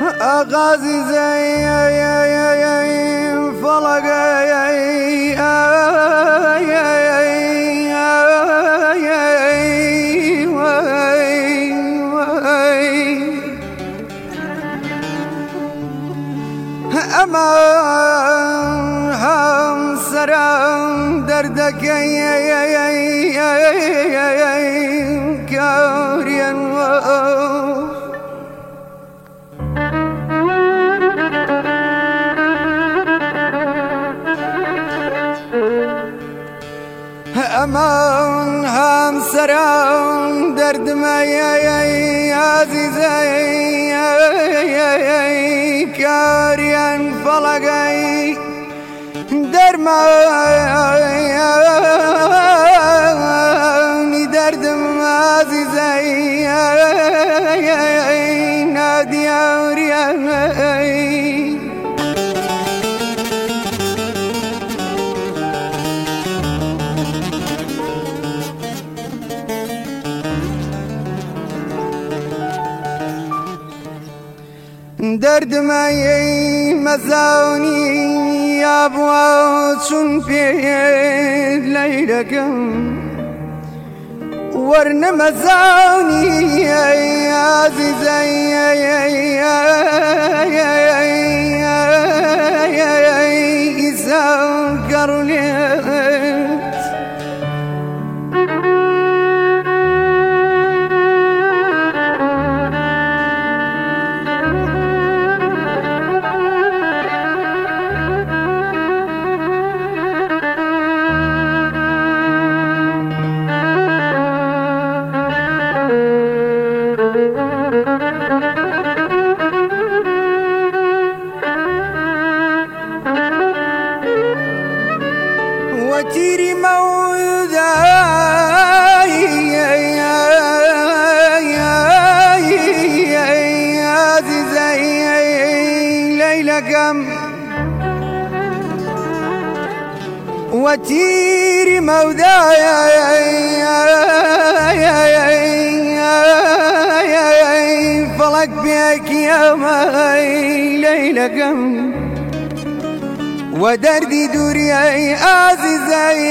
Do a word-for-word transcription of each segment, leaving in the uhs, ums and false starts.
غازي زي فلق أما هم سرام دردك كاريا أمان هم سرام درد ما عزيزي كاريان فلقي درماني درد ما عزيزي نادي أورياني درد ما مزاوني يا بواشون بيد ليلكم ورن مزاوني يا عزيزي يسكر ليت وتيري مودا عزيزي ليلى كم وتيري مودا فلك بك يا ماي ليلى كم ودردي دوري عزيزي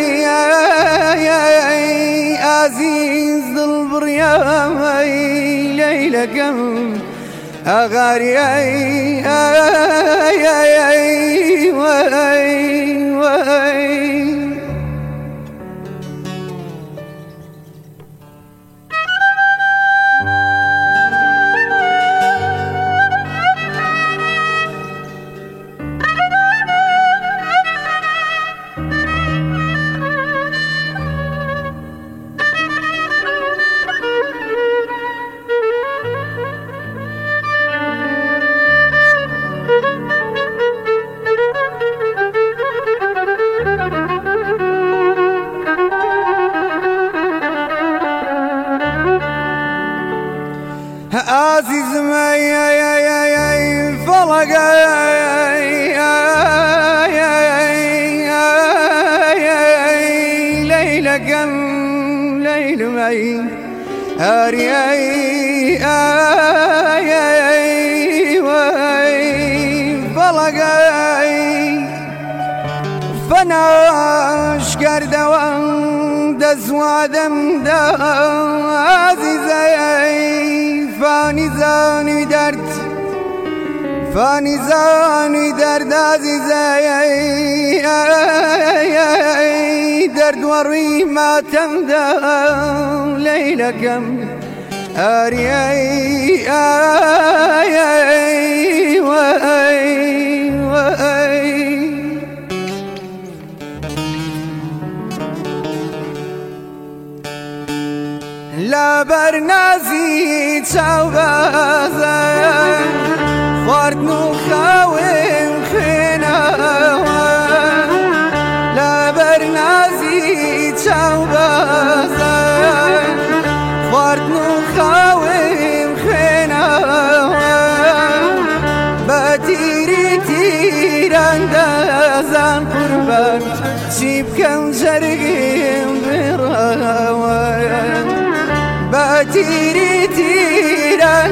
عزيز البريام ليلى كم أغاري عزيز ما فلق ليلى كم ليل معي هاري فلق فناش كردوان دزوا دم دا عزيزي فاني زاني درد فاني زاني درد عزيزي درد وري ما تمدى ليلى كم هاري لا برنازي تشاوبازن فرد نخاوم خناوان لا برنازي تشاوبازن فرد نخاوم خناوان باتيري تيران دازان قربان شيب كم جرقين براوان باتيري تيران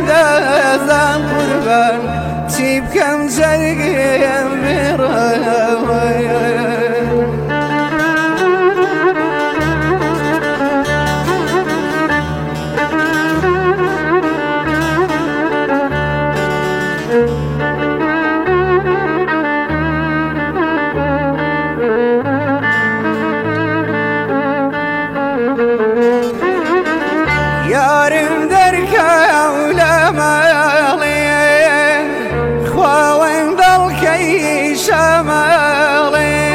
كم زرقين براوي يارم دركا ولا مالي خواوين ذلكي شمالي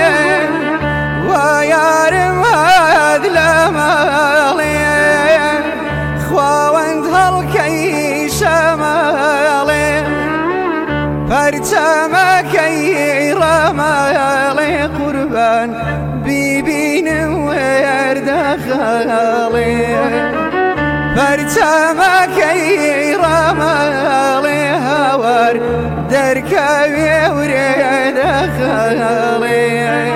ويارم هذ لمالي خواوين ذلكي شمالي فرتمكي رمالي قربان بيبين ويرد خالي فرتمكي رمالي هوار دركاوي وريد خالي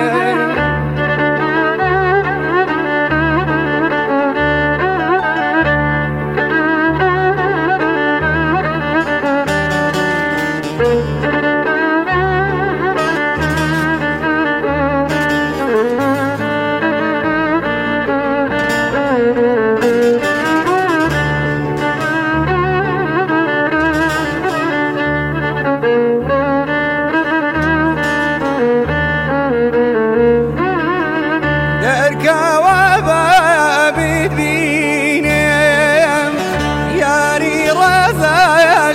دركا وبابد بينم ياري رضا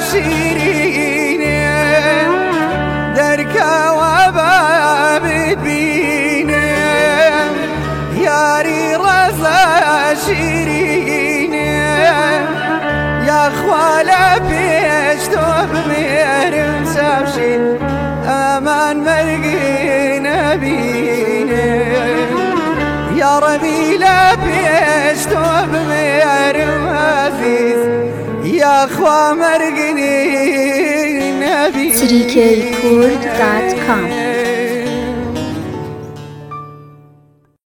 شيرين دركا وبابد بينم ياري رضا شيرين يا خوالا بيشتو بميرم سابشين امان مرقين بينم يا ربي لا بيشتو بميرم عزيز يا خوا مرقني نبي تریکل کورد دات کام